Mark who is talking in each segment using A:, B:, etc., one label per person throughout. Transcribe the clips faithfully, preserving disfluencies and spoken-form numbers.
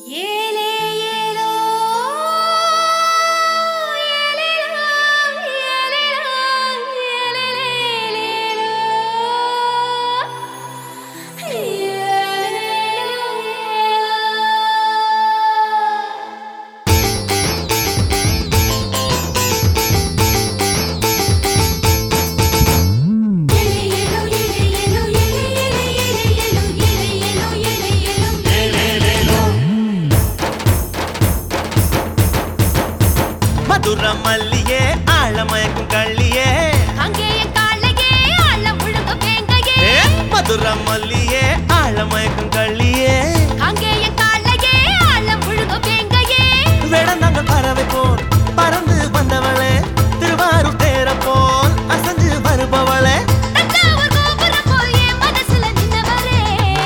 A: மதுரை மல்லியே ஆழமயக்கும் கள்ளியே
B: அங்கேயே காளையே ஆழம் முழுங்க வேங்கையே
A: மதுரை மல்லியே ஆழமயக்கும் கள்ளியே
B: அங்கேயே காளையே ஆழம் முழுங்க வேங்கையே
A: வேடந்தாங்கள் பறவை போல் பறந்து வந்தவளே திருவாரூர் தேர போல் அசஞ்சு வருபவளே
B: தஞ்சாவூர் கோபுரம் போல் என் மனசுல நின்னவரே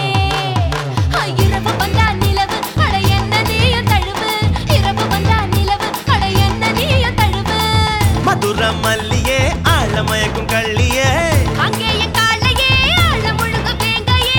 B: இரவு வந்தா நிலவு அட என்ன நீயும் தழுவு இரவு வந்தா நிலவு அட என்ன நீயும் தழுவு
A: மதுரை மல்லியே ஆழமயக்கும் கள்ளியே
B: அங்கேயே காளையே ஆழம் முழுங்க வேங்கையே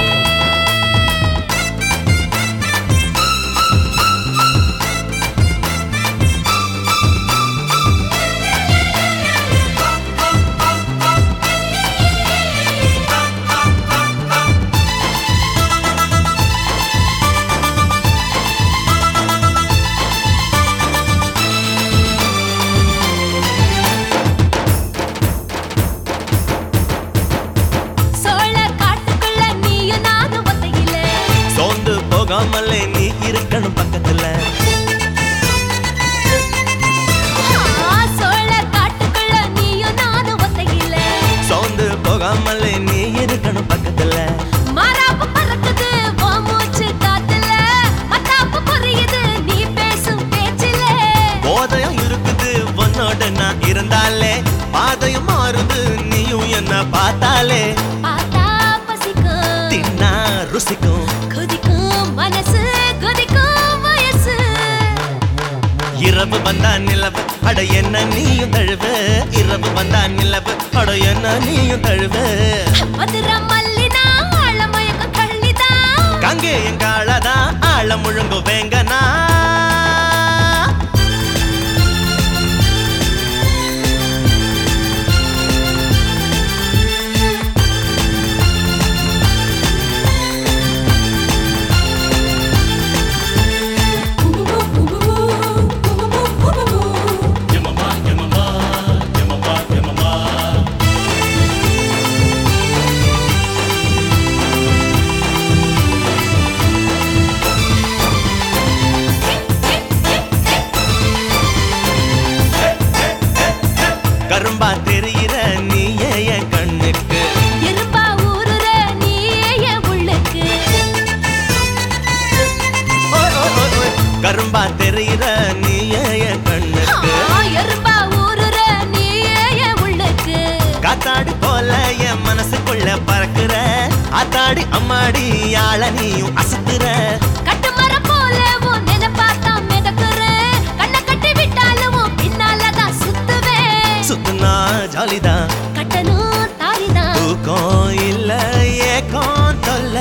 A: போகாமலே நீ இருக்கணும் பக்கத்துல
B: சோழ காட்டுக்குள்ள நீயும் நானும் ஒத்தையில
A: சோந்து போகாமலே நீ இருக்கணும் பக்கத்துல
B: மாறாப்பு பறக்குது ஓ மூச்சு காத்துல மத்தாப்பு புரியுது நீ பேசும் பேச்சில
A: போதையும் இருக்குது உன்னோட நான் இருந்தாலே பாதையும் மாறுது நீயும் என்ன பார்த்தாலே
B: பார்த்தா பசிக்கும்
A: தின்னா ருசிக்கும்
B: கொதிக்கும் மனசு கொதிக்கும் வயசு
A: இரவு வந்தா நிலவு அட என்ன நீயும் தழுவு இரவு வந்தா நிலவு அட என்ன நீயும் தழுவு
B: மதுரை மல்லினா ஆழமயக்க கள்ளிதான்
A: கங்கே எங்காளதா ஆழ முழுங்கு வேங்கனா கரும்பா தெரிகிற நீயே என் கண்ணுக்கு
B: எறும்பா ஊருற நீயே என் உள்ளுக்கு
A: கரும்பா தெரிகிற நீயே என் கண்ணுக்கு
B: எறும்பா ஊருற நீயே என் உள்ளுக்கு
A: காத்தாடி போல என் மனசுக்குள்ள பறக்குற ஆத்தாடி அம்மாடி ஆள நீயும் அசத்துற
B: கட்டு மரம் போல உன் நினைப்பாத்தான் மிதக்குற கண்ணை கட்டி விட்டாலும் உன் பின்னாலதான் சுத்துவேன்
A: சுத்துனா ஜாலிதான்
B: கட்டணும் தாரிதான்
A: தூக்கம் இல்ல ஏக்கம் தொல்ல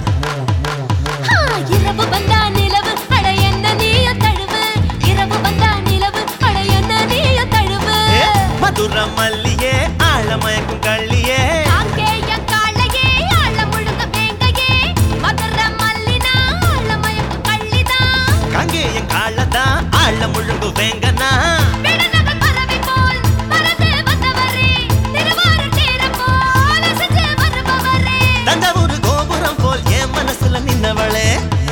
B: இரவு வந்தா நிலவு அட என்ன நீயும் தழுவு இரவு வந்தா நிலவு அட என்ன நீயும் தழுவு
A: மதுரை மல்லியே ஆழமயக்கும் கள்ளியே
B: அங்கேய காளையே ஆழ முழுங்க வேங்கையே மதுரை மல்லினா ஆழமயக்க கள்ளிதான்
A: கங்கே என் காலதா ஆழ முழுங்கு வேங்கனா
B: விடநகர் பறவை போல் பறந்து வந்தவரே திருவாரூர் தேரம் போல் அசைஞ்சு வருபவரே
A: தஞ்சாவூர் கோபுரம் போல் என் மனசுல நின்னவளே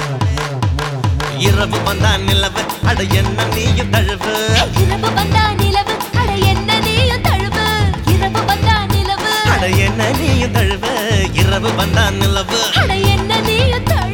A: இரவு வந்தா நிலவு அட என்ன நீயும் தழுவு
B: இரவு வந்தா நிலவு அட என்ன நீயும் தழுவு இரவு வந்தா நிலவு
A: அட என்ன நீயும் தழுவு இரவு வந்தா நிலவு
B: அட என்ன நீயும் தழுவு